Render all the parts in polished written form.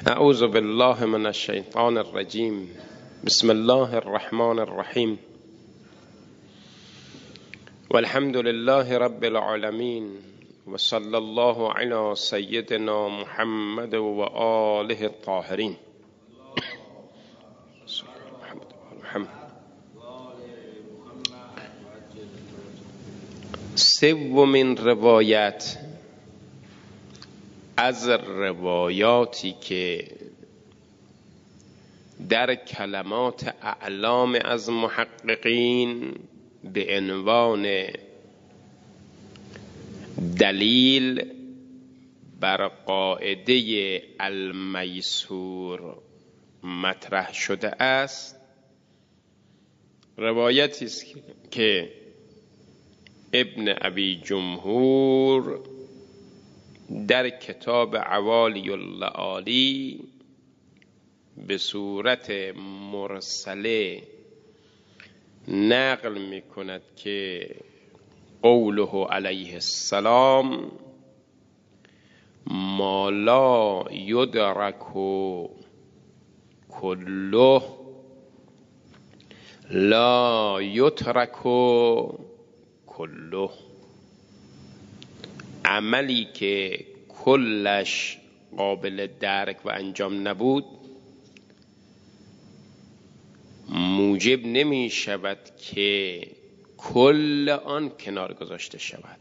اعوذ بالله من الشیطان الرجیم. بسم الله الرحمن الرحیم. والحمد لله رب العالمین و صلی الله علی سیدنا محمد و آله الطاهرین. سومین روایت از روایاتی که در کلمات اعلام از محققین به عنوان دلیل بر قاعده المیسور مطرح شده است، روایتی است که ابن ابی جمهور در کتاب عوالی اللآلی به صورت مرسله نقل می کند که قوله علیه السلام ما لا یدرک کله لا یترک کله. عملی که کلش قابل درک و انجام نبود موجب نمی شود که کل آن کنار گذاشته شود.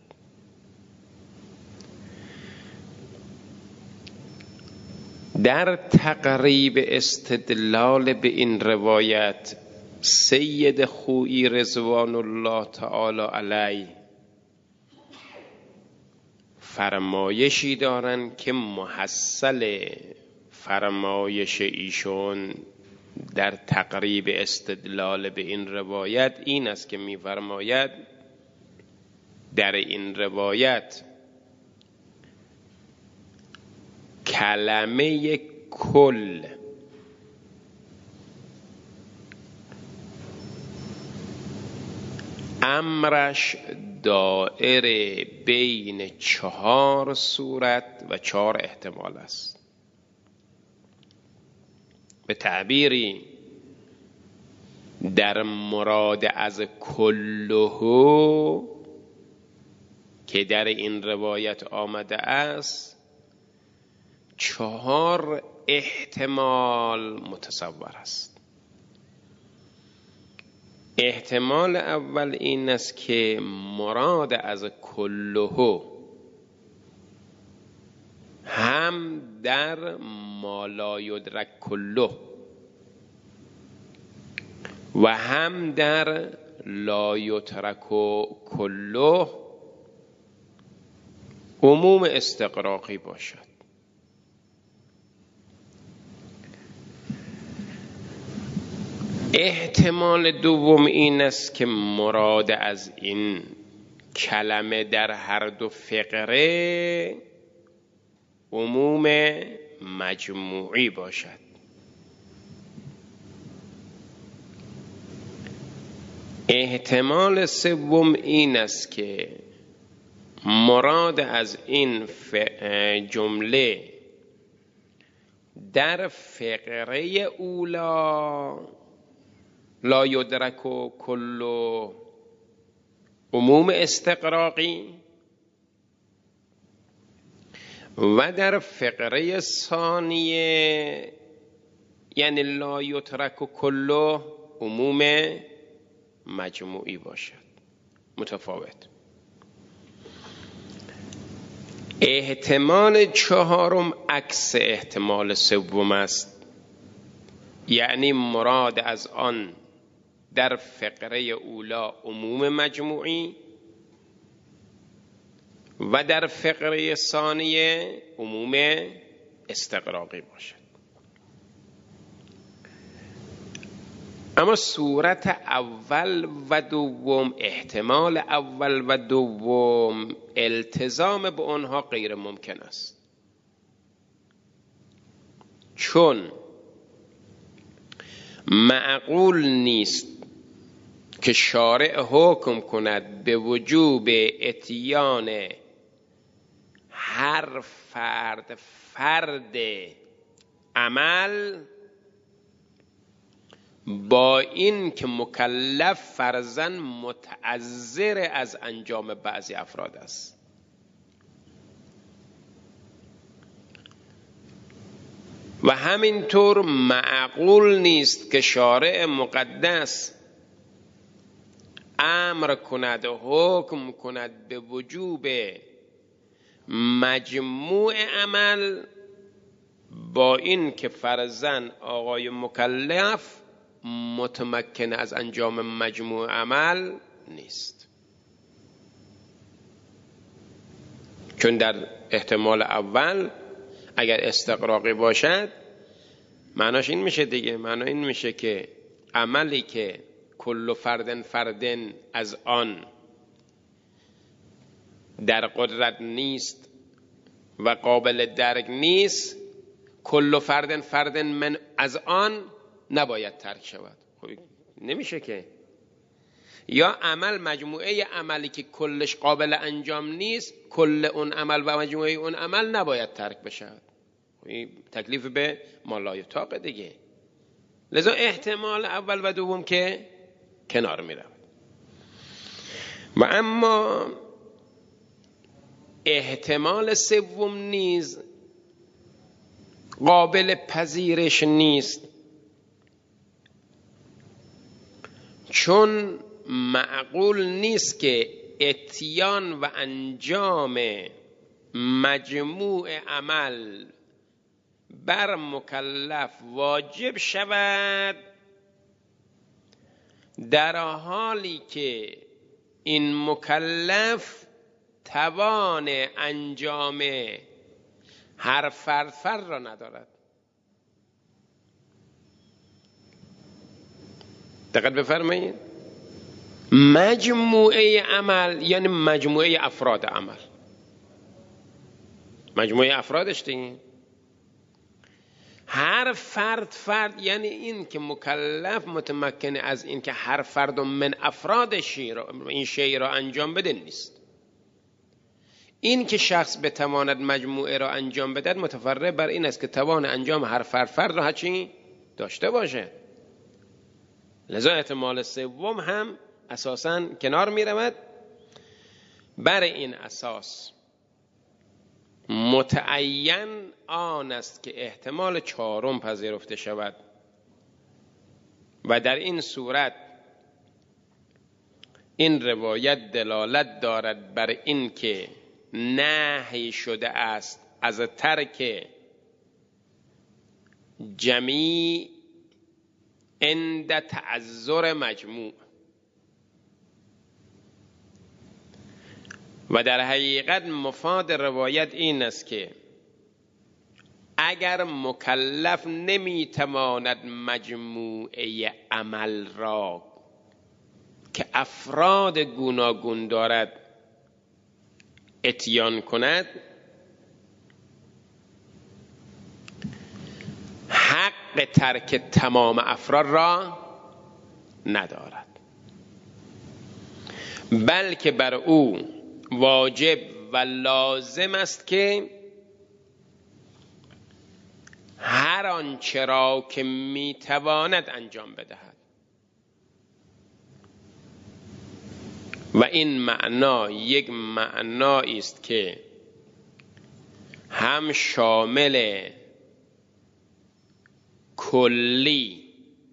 در تقریب استدلال به این روایت سید خویی رضوان الله تعالی علیه فرمایشی دارند که محصل فرمایش ایشون در تقریب استدلال به این روایت این است که می‌فرماید در این روایت کلمه کل امرش دائره بین 4 صورت و 4 احتمال است. به تعبیری در مراد از کله که در این روایت آمده است 4 احتمال متصور است. احتمال اول این است که مراد از کله هم در ما لا یدرک کله و هم در لا یترک کله عموم استغراقی باشد. احتمال دوم این است که مراد از این کلمه در هر دو فقره عموم مجموعی باشد. احتمال سوم این است که مراد از این جمله در فقره اولا لا یدرک کله عموم استغراقی و در فقره ثانیه یعنی لا یترک کله عموم مجموعی باشد. متفاوت. احتمال چهارم عکس احتمال سوم است، یعنی مراد از آن در فقره اولا عموم مجموعی و در فقره ثانیه عموم استغراقی باشد. اما صورت اول و دوم، احتمال اول و دوم، التزام به آنها غیر ممکن است، چون معقول نیست که شارع حکم کند به وجوب اتیان هر فرد عمل با این که مکلف فرضاً متعذر از انجام بعضی افراد است. و همینطور معقول نیست که شارع مقدس امر کند و حکم کند به وجوب مجموع عمل با این که فرضاً آقای مکلف متمکن از انجام مجموع عمل نیست. چون در احتمال اول اگر استقراقی باشد معناش این میشه دیگه، معنی این میشه که عملی که کل فردن از آن در قدرت نیست و قابل درک نیست، کل فردن من از آن نباید ترک شود. خب نمیشه که. یا عمل مجموعه عملی که کلش قابل انجام نیست، کل اون عمل و مجموعه اون عمل نباید ترک بشود. تکلیف به مالایطاق دیگه. لذا احتمال اول و دوم که کنار میره. و اما احتمال سوم نیز قابل پذیرش نیست، چون معقول نیست که اتیان و انجام مجموع عمل بر مکلف واجب شود در حالی که این مکلف توان انجام هر فرد را ندارد. دقت بفرمایید. مجموعه عمل یعنی مجموعه افراد عمل، مجموعه افرادش دیگه. هر فرد یعنی این که مکلف متمکن از این که هر فرد من افرادش این شیء را انجام بده نیست. این که شخص بتواند مجموعه را انجام بدهد متفرع بر این است که توان انجام هر فرد را هرچی داشته باشه. لذا احتمال سوم هم اساساً کنار می رود. بر این اساس متعین آن است که احتمال چهارم پذیرفته شود و در این صورت این روایت دلالت دارد بر این که نهی شده است از ترک جمیع عند تعذر مجموع. و در حقیقت مفاد روایت این است که اگر مکلف نمیتواند مجموعه عمل را که افراد گوناگون دارد اتیان کند، حق ترک تمام افراد را ندارد، بلکه بر او واجب و لازم است که هر آنچه را که میتواند انجام بدهد. و این معنا یک معنایی است که هم شامل کلی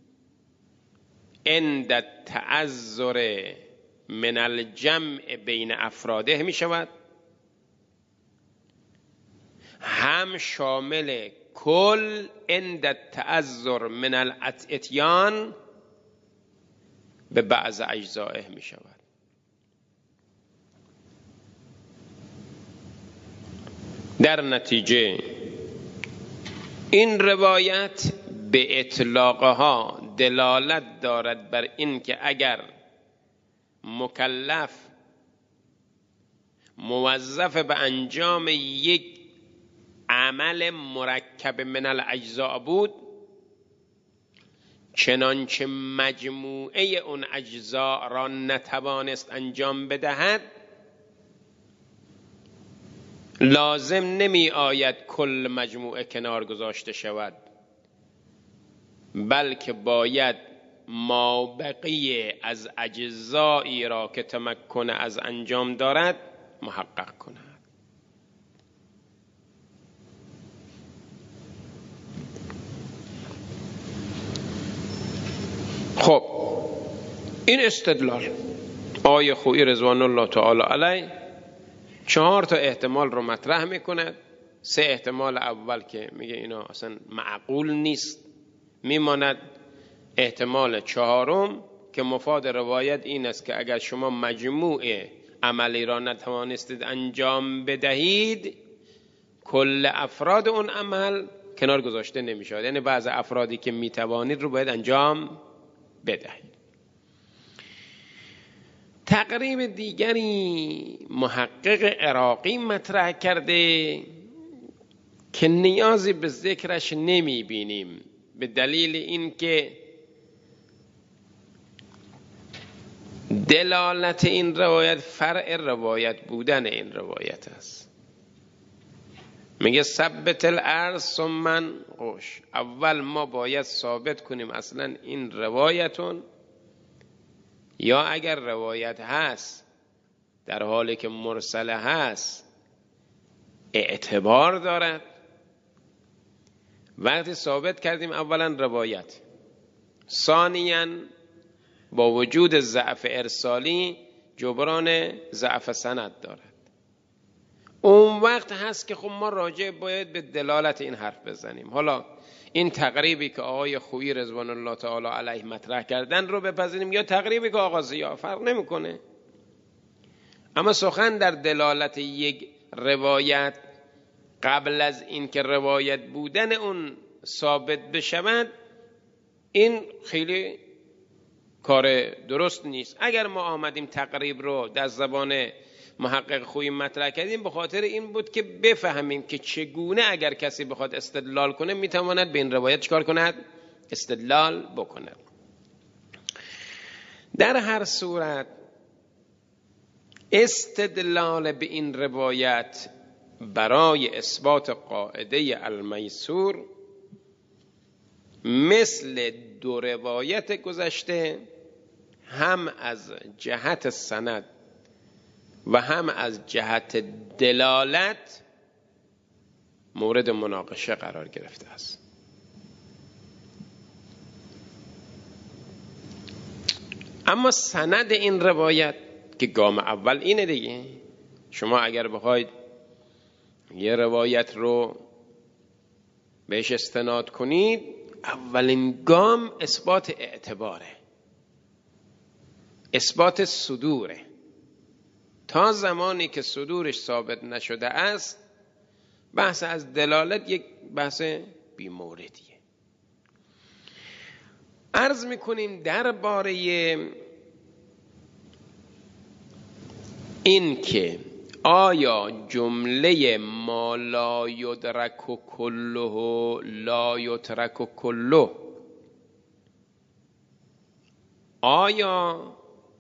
عند التعذر من الجمع بین افراده می شود، هم شامل کل عند التعذر من الاتیان به بعض اجزائه می شود. در نتیجه این روایت به اطلاقها دلالت دارد بر این که اگر مکلف موظف به انجام یک عمل مرکب من الاجزاء بود، چنانچه مجموعه اون اجزاء را نتوانست انجام بدهد، لازم نمی آید کل مجموعه کنار گذاشته شود، بلکه باید ما بقیه از اجزایی را که تمکن از انجام دارد محقق کند. خب این استدلال آقای خویی رضوان الله تعالی علیه 4 احتمال رو مطرح میکند. 3 احتمال اول که میگه اینا اصلا معقول نیست میماند. احتمال 4 که مفاد روایت این است که اگر شما مجموع عملی را نتوانستید انجام بدهید، کل افراد اون عمل کنار گذاشته نمیشه، یعنی بعض افرادی که میتوانید رو باید انجام بدهید. تقریب دیگری محقق عراقی مطرح کرده که نیازی به ذکرش نمی بینیم، به دلیل اینکه دلالت این روایت فرع روایت بودن این روایت است. میگه ثبت الارض ثم قش، اول ما باید ثابت کنیم اصلا این روایتون، یا اگر روایت هست در حالی که مرسله هست اعتبار دارد. وقتی ثابت کردیم اولا روایت، ثانیاً با وجود ضعف ارسالی جبران ضعف سند دارد، اون وقت هست که خب ما راجع باید به دلالت این حرف بزنیم. حالا این تقریبی که آقای خویی رضوان الله تعالی علیه مطرح کردن رو بپذیریم یا تقریبی که آقا ضیا، فرق نمیکنه. اما سخن در دلالت یک روایت قبل از این که روایت بودن اون ثابت بشود، این خیلی کار درست نیست. اگر ما آمدیم تقریب رو در زبان محقق خویی مطرح کردیم به خاطر این بود که بفهمیم که چگونه اگر کسی بخواد استدلال کنه میتواند به این روایت چکار کند؟ استدلال بکند. در هر صورت استدلال به این روایت برای اثبات قاعده المیسور مثل 2 روایت گذشته، هم از جهت سند و هم از جهت دلالت مورد مناقشه قرار گرفته است. اما سند این روایت که گام اول اینه دیگه، شما اگر بخواید یه روایت رو بهش استناد کنید، اولین گام اثبات اعتباره، اثبات صدوره. تا زمانی که صدورش ثابت نشده است، بحث از دلالت یک بحث بی‌موردیه. عرض میکنیم درباره این که آیا جمله ما لا یدرک کله لا یترک کله، آیا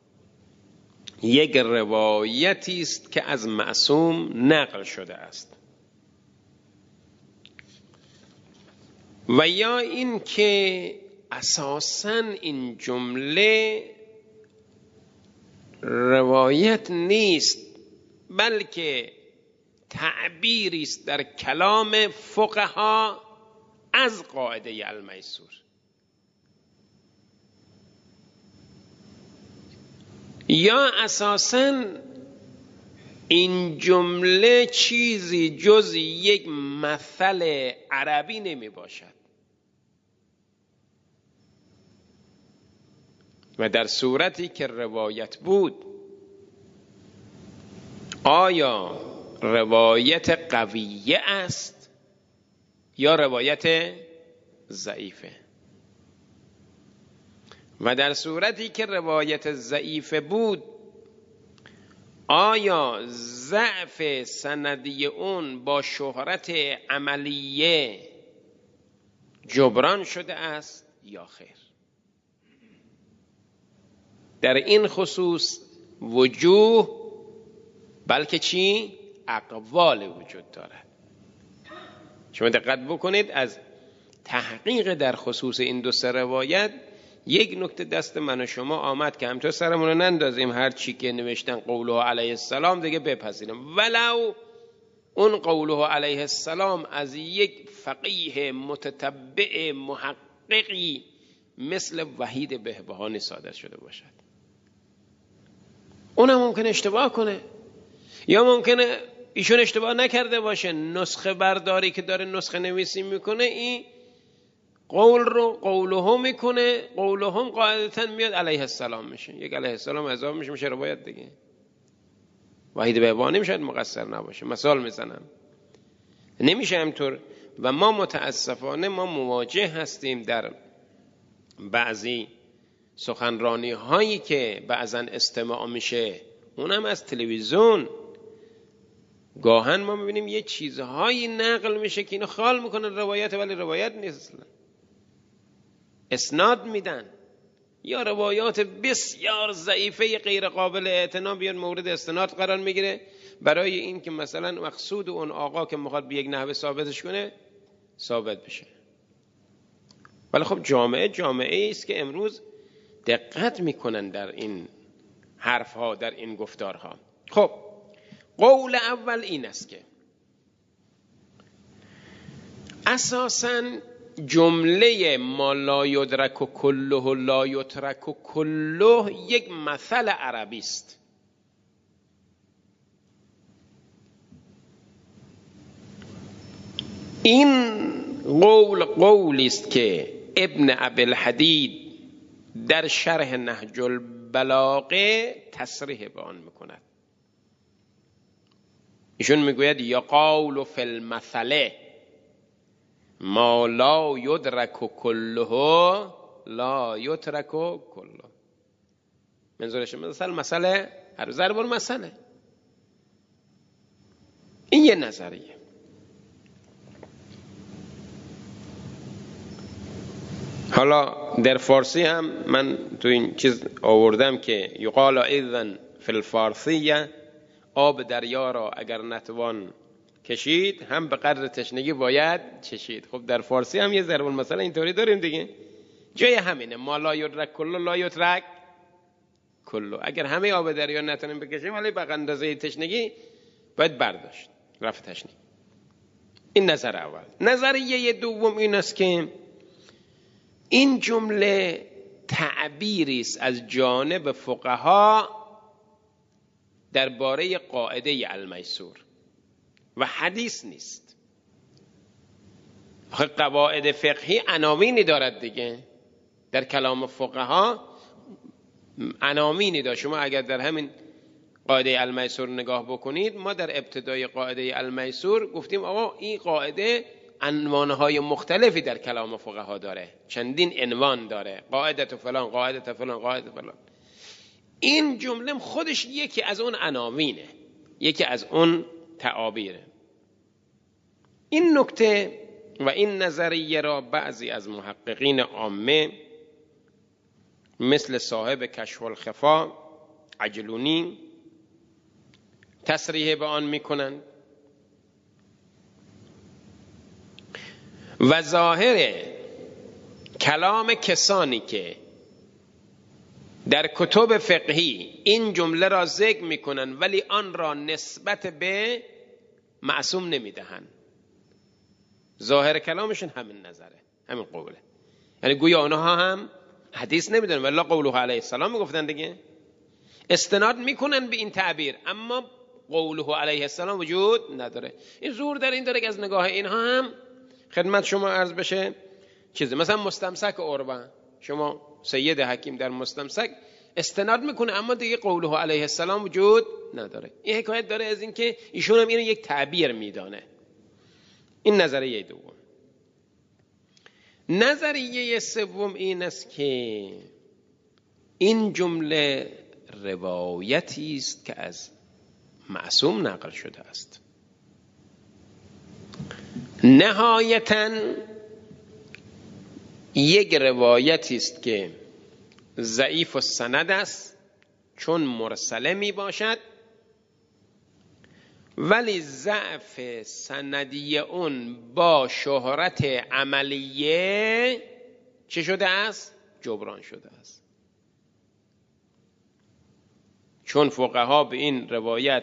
یک روایتی است که از معصوم نقل شده است، و یا این که اساساً این جمله روایت نیست بلکه تعبیری است در کلام فقها از قاعده المیسور، یا اساساً این جمله چیزی جز یک مثل عربی نمی باشد. و در صورتی که روایت بود، آیا روایت قویه است یا روایت ضعیفه؟ و در صورتی که روایت ضعیفه بود، آیا ضعف سندی اون با شهرت عملیه جبران شده است یا خیر؟ در این خصوص وجوه بلکه چی؟ اقوال وجود دارد. شما دقت بکنید، از تحقیق در خصوص این دو سه روایت یک نکته دست من و شما آمد که همطور سرمون رو نندازیم هر چی که نوشتن قوله علیه السلام دیگه بپذیریم، ولو اون قوله علیه السلام از یک فقیه متتبع محققی مثل وحید بهبهانی صادر شده باشد. اونم ممکنه اشتباه کنه یا ممکنه ایشون اشتباه نکرده باشه، نسخه برداری که داره نسخه نویسی میکنه این قول رو قوله میکنه، قوله هم قاعدتا میاد علیه السلام میشه، یک علیه السلام اضافه میشه روایت دیگه. وحید بهبهانی شاید مقصر نباشه، مثال میزنم، نمیشه همطور. و ما متاسفانه ما مواجه هستیم در بعضی سخنرانی هایی که بعضا استماع میشه، اونم از تلویزیون، گاهن ما میبینیم یه چیزهایی نقل میشه که اینو خال میکنن روایت، ولی روایت نیست، اسناد میدن یا روایات بسیار ضعیفه غیر قابل اعتنا بیان مورد استناد قرار میگیره برای این که مثلا مقصود اون آقا که میخواد به یک نحوه ثابتش کنه ثابت بشه. ولی خب جامعه است که امروز دقت میکنن در این حرفها، در این گفتارها. خب قول اول این است که اساساً جمله ما لا یدرک کله لا یترک کله یک مثل عربی است. این قولی است که ابن ابی الحدید در شرح نهج البلاغه تصریح به آن میکند. ایشون میگوید یا قول فی المثل ما لا یدرک کله لا یترک کله. منظورش مسئله هر ضرب المثله. این یه نظریه. حالا در فارسی هم من تو این چیز آوردم که یقال ایضا فی الفارسیه آب دریا را اگر نتوان کشید هم به قدر تشنگی باید چشید. خب در فارسی هم یه ضرب المثل اینطوری داریم دیگه، جای همینه، ما لا یدرک کله لا یترک کله. اگر همه آب دریا نتونیم بکشیم ولی به اندازه تشنگی باید برداشت، رفع تشنگی. این نظر اول. نظریه دوم این است که این جمله تعبیری است از جانب فقها درباره قاعده المیسور و حدیث نیست. قواعد فقهی عناوینی دارد دیگه، در کلام فقها عناوینی دارد. شما اگر در همین قاعده المیسور نگاه بکنید، ما در ابتدای قاعده المیسور گفتیم آقا این قاعده عنوانهای مختلفی در کلام فقها داره، چندین عنوان داره، قاعده فلان، قاعده فلان، قاعده فلان. این جمله خودش یکی از اون عناوینه، یکی از اون تعابیره. این نکته و این نظریه را بعضی از محققین عامه مثل صاحب کشف الخفا عجلونی تصریح به آن میکنند و ظاهر کلام کسانی که در کتب فقهی این جمله را ذکر میکنن ولی آن را نسبت به معصوم نمیدهن، ظاهر کلامشون همین نظره، همین قوله. یعنی گویا آنها هم حدیث نمیدونن ولی قوله علیه السلام میگفتن دیگه، استناد میکنن به این تعبیر، اما قوله علیه السلام وجود نداره. این زور در این داره که از نگاه اینها هم خدمت شما عرض بشه چیزی مثلا مستمسک عروه، شما سید حکیم در مستمسک استناد میکنه اما دیگه قوله علیه السلام وجود نداره. این حکایت داره از این که ایشون هم اینو یک تعبیر میدانه. این نظریه دوم. نظریه سوم این است که این جمله روایتی است که از معصوم نقل شده است. نهایتاً یک روایتی است که ضعیف السند است چون مرسله می باشد ولی ضعف سندی اون با شهرت عملیه چه شده است؟ جبران شده است. چون فقها به این روایت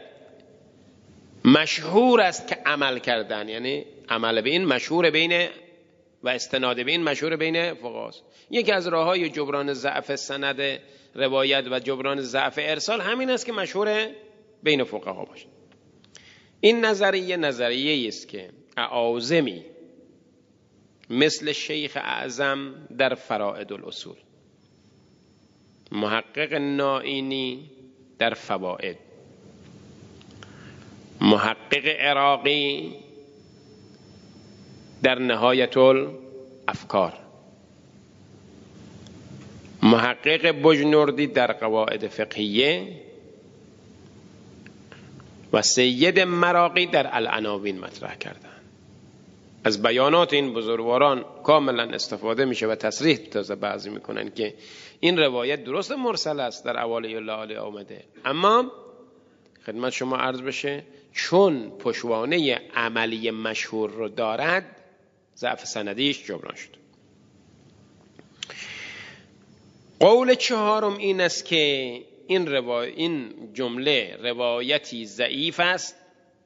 مشهور است که عمل کردن، یعنی عمل به این مشهور بین و استناد به این مشهور بین فقهاست. یکی از راه‌های جبران ضعف سند روایت و جبران ضعف ارسال همین است که مشهور بین فقها باشه. این نظریه است که اعاظمی مثل شیخ اعظم در فرائد الاصول، محقق نائینی در فوائد، محقق عراقی در نهایت الافکار، محقق بجنوردی در قواعد فقهیه و سید مراغی در العناوین مطرح کردند. از بیانات این بزرگواران کاملا استفاده میشه و تصریح تازه بعضی میکنن که این روایت درست مرسل است در اوالی الله آمده، اما خدمت شما عرض بشه چون پشوانه عملی مشهور رو دارد ضعف سندیش جبران شد. قول چهارم این است که این جمله روایتی ضعیف است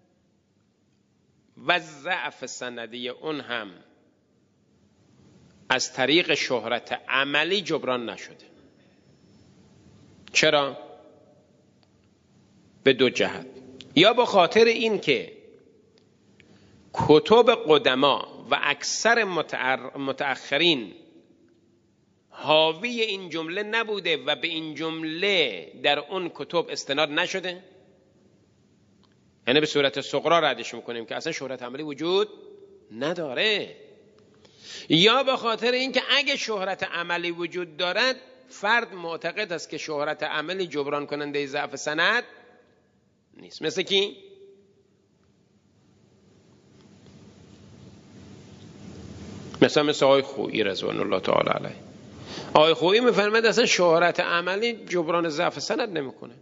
و ضعف سندی اون هم از طریق شهرت عملی جبران نشده. چرا؟ به دو جهت. یا به خاطر این که کتب قدما و اکثر متأخرین حاوی این جمله نبوده و به این جمله در اون کتب استناد نشده، یعنی به صورت صغرا ردش میکنیم که اصلا شهرت عملی وجود نداره. یا به خاطر اینکه اگه شهرت عملی وجود دارد فرد معتقد است که شهرت عملی جبران کننده ضعف سند نیست. مثل کی؟ مثل آقای خویی رضوان الله تعالی علیه. آقای خویی میفرماید اصلا شهرت عملی جبران ضعف سند نمیکنه.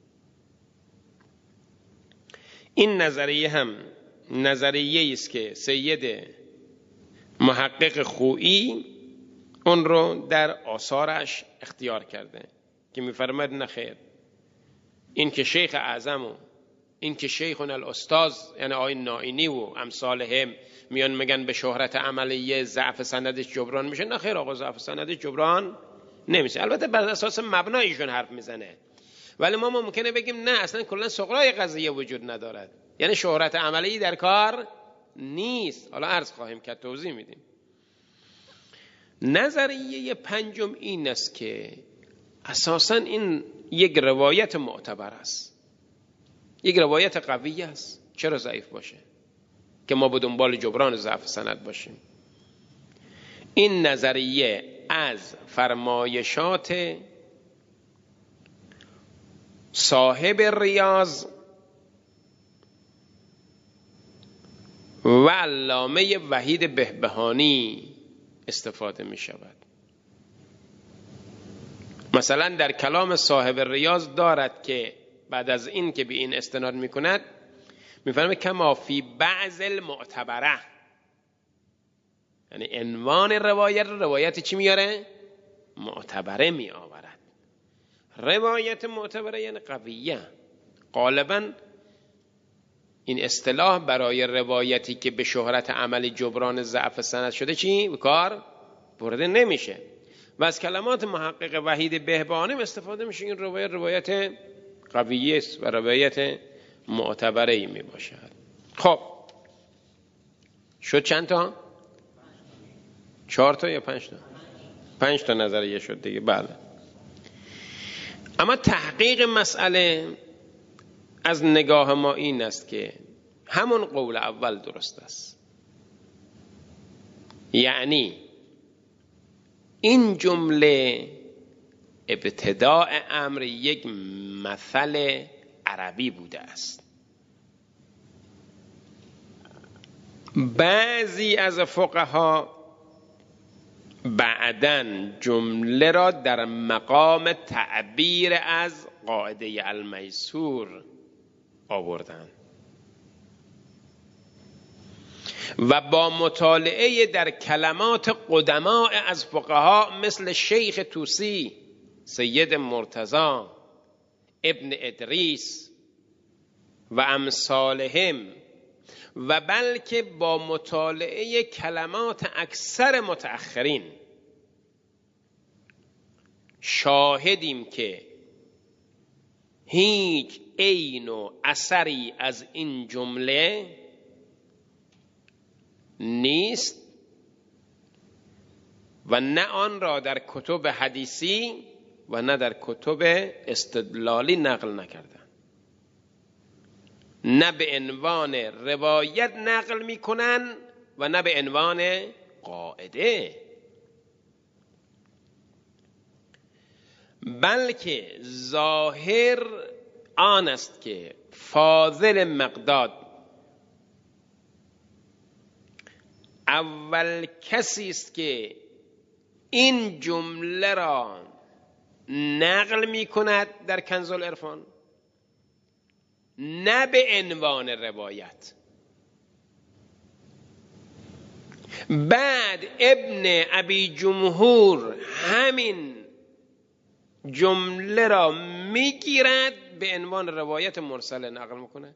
این نظریه هم نظریه است که سید محقق خویی اون رو در آثارش اختیار کرده که میفرماید نه خیر، این که شیخ اعظم و این که شیخون الاستاذ یعنی آقای نائینی و امثالهم میان میگن به شهرت عملیه ضعف سندش جبران میشه، نه خیر آقا، ضعف سندش جبران نمیشه. البته بر اساس مبنایشون حرف میزنه، ولی ما ممکنه بگیم نه اصلا کلا سغرای قضیه وجود ندارد، یعنی شهرت عملی در کار نیست. حالا عرض خواهیم کرد، توضیح میدیم. نظریه پنجم این است که اساساً این یک روایت معتبر است، یک روایت قوی است، چرا ضعیف باشه که ما به دنبال جبران ضعف سند باشیم. این نظریه از فرمایشات صاحب ریاض و علامه وحید بهبهانی استفاده می شود. مثلا در کلام صاحب ریاض دارد که بعد از این که به این استناد می کند میفرمه کما فی بعض المعتبره، یعنی عنوان روایت چی میاره؟ معتبره می آورد. روایت معتبره یعنی قویه. غالبا این اصطلاح برای روایتی که به شهرت عملی جبران ضعف سند شده چی؟ به کار برده نمیشه و از کلمات محقق وحید بهبهانی استفاده میشه. این روایت قویه است و روایت معتبره ای می باشد. خب شد چند تا؟ 4 تا یا 5 تا؟ 5 تا نظریه شد دیگه. بله. اما تحقیق مسئله از نگاه ما این است که همون قول اول درست است، یعنی این جمله ابتداء امر یک مثل عربی بوده است. بعضی از فقها بعداً جمله را در مقام تعبیر از قاعده المیسور آوردند. و با مطالعه در کلمات قدماء از فقها مثل شیخ طوسی، سید مرتضی، ابن ادریس و امثالهم، و بلکه با مطالعه کلمات اکثر متأخرین شاهدیم که هیچ عین و اثری از این جمله نیست و نه آن را در کتب حدیثی و نه در کتب استدلالی نقل نکردن، نه به عنوان روایت نقل میکنن و نه به عنوان قاعده، بلکه ظاهر آن است که فاضل مقداد اول کسی است که این جمله را نقل می کند در کنز العرفان، نه به عنوان روایت. بعد ابن ابی جمهور همین جمله را میگیرد به عنوان روایت مرسل نقل میکنه.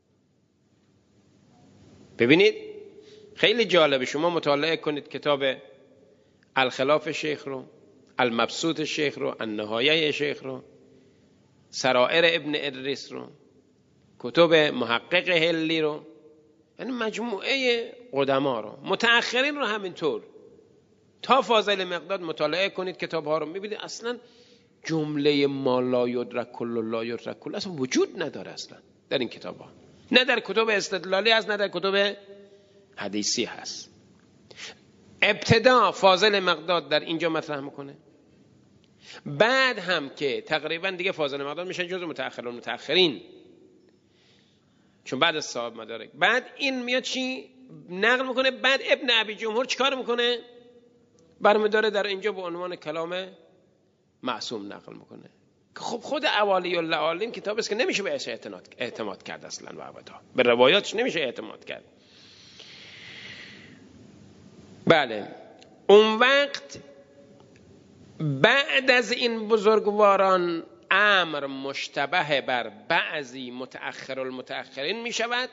ببینید خیلی جالبه، شما مطالعه کنید کتاب الخلاف شیخ رو، المبسوط شیخ رو، النهایه شیخ رو، سرائر ابن ادریس رو، کتب محقق هلی رو، یعنی مجموعه قدما رو، متأخرین رو همینطور، تا فاضل مقداد مطالعه کنید کتاب ها رو، میبینید اصلا جمله ما لا یدرک کل لا یدرک کل اصلا وجود نداره اصلا در این کتاب ها، نه در کتب استدلالی هست نه در کتب حدیثی هست. ابتدا فاضل مقداد در اینجا مطرح میکنه، بعد هم که تقریبا دیگه فاضل مقداد میشه جزء متأخرین چون بعد از صاحب مدارک، بعد این میاد چی نقل میکنه، بعد ابن ابی جمهور چیکار میکنه؟ برمیداره در اینجا به عنوان کلام معصوم نقل میکنه. خب خود اوالی العالین کتاب است که نمیشه بهش اعتماد کرد اصلا و ابدا، به روایاتش نمیشه اعتماد کرد. بله، اون وقت بعد از این بزرگواران امر مشتبه بر بعضی متأخر المتأخرین می شود،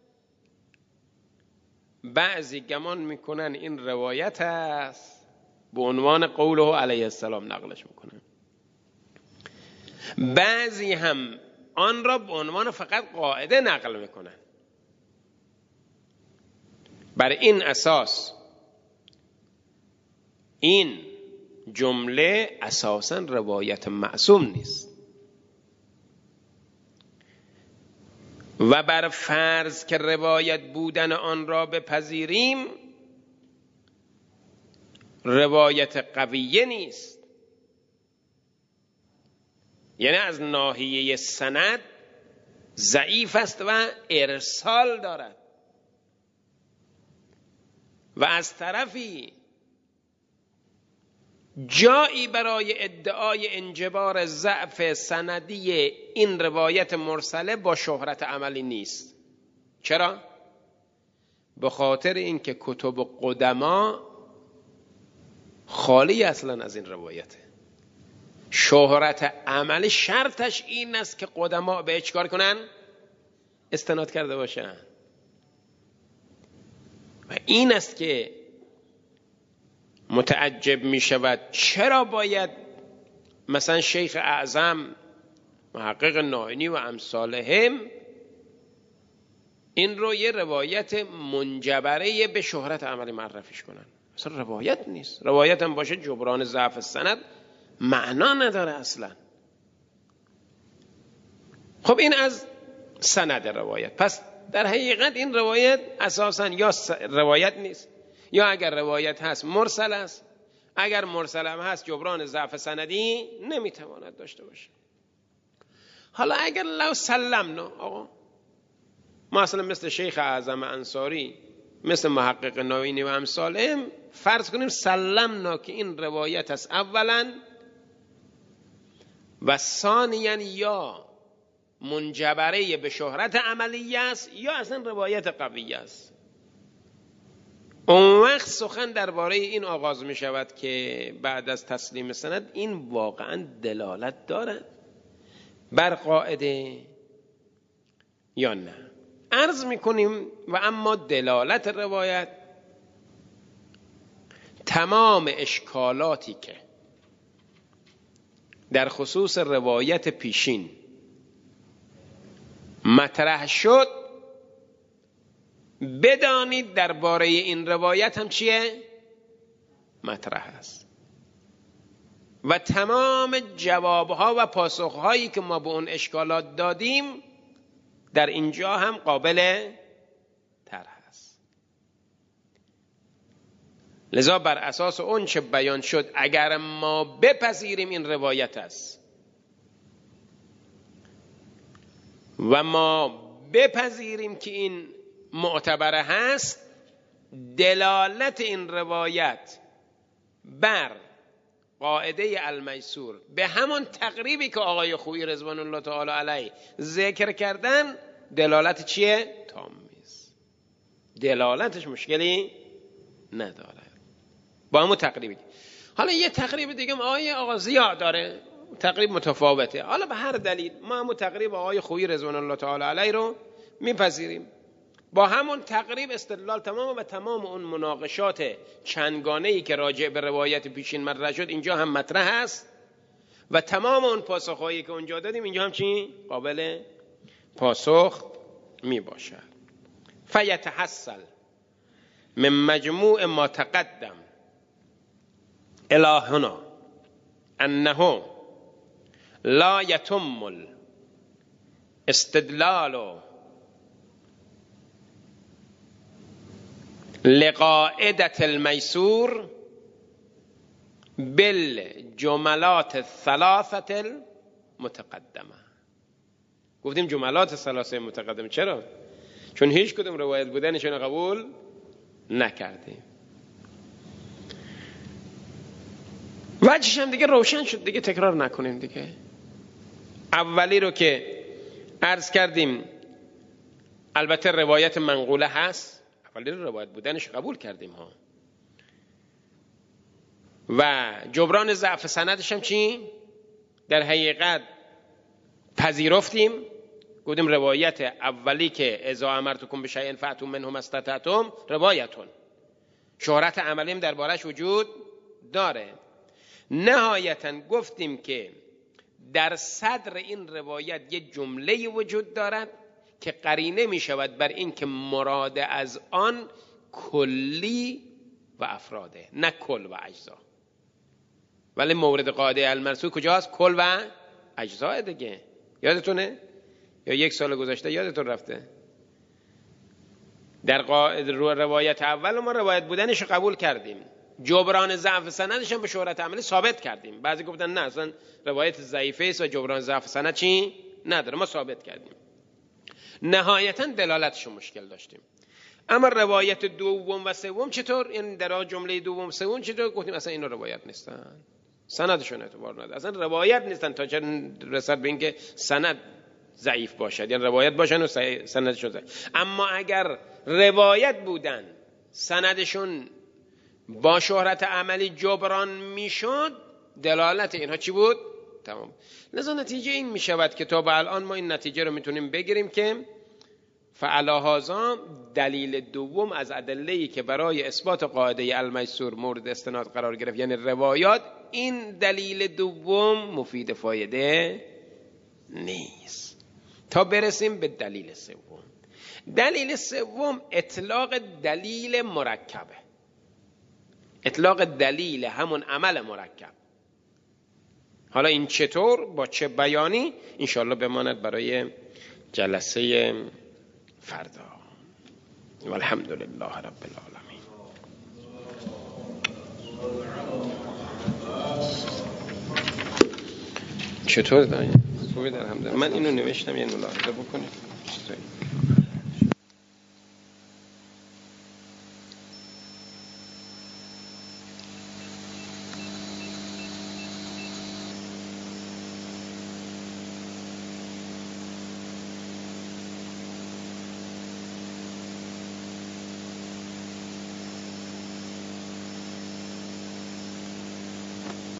بعضی گمان میکنن این روایت است به عنوان قوله علیه السلام نقلش میکنن، بعضی هم آن را به عنوان فقط قاعده نقل میکنن. بر این اساس این جمله اساساً روایت معصوم نیست و بر فرض که روایت بودن آن را بپذیریم روایت قویه نیست، یعنی از ناحیه سند ضعیف است و ارسال دارد و از طرفی جایی برای ادعای انجبار ضعف سندی این روایت مرسله با شهرت عملی نیست. چرا؟ به خاطر اینکه کتب قدما خالی اصلا از این روایته. شهرت عملی شرطش این است که قدما به چیکار کنن؟ استناد کرده باشن. و این است که متعجب می شود چرا باید مثلا شیخ اعظم، محقق نائینی و امثالهم این رو یه روایت منجبره به شهرت عملی معرفیش کنن. اصلا روایت نیست. روایت هم باشه جبران ضعف سند معنا نداره اصلا. خب این از سند روایت. پس در حقیقت این روایت اساسا یا روایت نیست یا اگر روایت هست مرسل است. اگر مرسل هم هست جبران ضعف سندی نمیتواند داشته باشه. حالا اگر لو سلمنا، آقا ما اصلا مثل شیخ اعظم انصاری، مثل محقق نائینی و امثالهم فرض کنیم سلمنا که این روایت است اولا و ثانیا یا منجبره به شهرت عملی است یا اصلا روایت قویه است. اون وقت سخن درباره این آغاز می شود که بعد از تسلیم سند این واقعا دلالت دارد بر قاعده یا نه. عرض می کنیم و اما دلالت روایت تمام اشکالاتی که در خصوص روایت پیشین مطرح شد بدانید درباره این روایت هم چیه؟ مطرح است و تمام جوابها و پاسخهایی که ما به اون اشکالات دادیم در اینجا هم قابل طرح است. لذا بر اساس اون چه بیان شد اگر ما بپذیریم این روایت است و ما بپذیریم که این معتبر هست، دلالت این روایت بر قاعده المیسور به همون تقریبی که آقای خویی رضوان الله تعالی علیه ذکر کردن دلالت چیه؟ تامیز، دلالتش مشکلی نداره با همون تقریبی. حالا یه تقریب دیگه آقا زیاد داره، تقریب متفاوته، حالا به هر دلیل ما همون تقریب آقای خویی رضوان الله تعالی علیه رو میپذیریم. با همون تقریب استدلال تمام و تمام اون مناقشات چندگانه‌ای که راجع به روایت پیشین مطرح شد اینجا هم مطرح است و تمام اون پاسخهایی که اونجا دادیم اینجا هم چی؟ قابل پاسخ می باشد. فیتحصل من مجموع ما تقدم الی هنا انه لا یتم الاستدلال لقاعدة المیسور بالجملات الثلاثة المتقدمه. گفتیم جملات ثلاثه متقدمه چرا؟ چون هیچ کدوم روایت بودنشون قبول نکردیم. وجهش هم دیگه روشن شد، دیگه تکرار نکنیم دیگه. اولی رو که عرض کردیم البته روایت منقوله هست، اولی رو روایت بودنش قبول کردیم ها، و جبران ضعف سندش هم چی؟ در حقیقت پذیرفتیم. گفتیم روایت اولی که اذا امرتکم بشیء فأتوا منه ما استطعتم روایتون، شهرت عملی هم دربارش وجود داره. نهایتا گفتیم که در صدر این روایت یه جمله وجود دارد که قرینه می شود بر این که مراد از آن کلی و افراده، نه کل و اجزا. ولی مورد قاعده المرسول کجاست؟ کل و اجزا دیگه. یادتونه؟ یا یک سال گذشته یادتون رفته؟ در روایت اول ما روایت بودنش قبول کردیم، جبران ضعف سندش هم به شهرت عملی ثابت کردیم. بعضی گفتن نه اصلا روایت ضعیفه است و جبران ضعف سند چی نداره، ما ثابت کردیم. نهایتا دلالتش مشکل داشتیم. اما روایت دوم و سوم چطور؟ این در جمله دوم و سوم چطور؟ گفتیم اصلا اینا روایت نیستن، سندشون اعتبار نداره، اصلا روایت نیستن تا چه رسد به اینکه سند ضعیف باشد، یعنی روایت باشن و سندشون ضعیف. اما اگر روایت بودن سندشون با شهرت عملی جبران میشد، دلالت اینها چی بود؟ تمام. لذا نتیجه این میشود که تا به الان ما این نتیجه رو میتونیم بگیریم که فعلی هذا دلیل دوم از ادله‌ای که برای اثبات قاعده المیسور مورد استناد قرار گرفت، یعنی روایات، این دلیل دوم مفید فایده نیست تا برسیم به دلیل سوم. دلیل سوم اطلاق دلیل مرکبه، اطلاق دلیل همون عمل مرکب. حالا این چطور با چه بیانی انشاءالله بماند برای جلسه فردا. والحمدلله رب العالمین. چطور دارید؟ خوبی؟ در حمد. من اینو نوشتم، یه ملاحظه بکنید.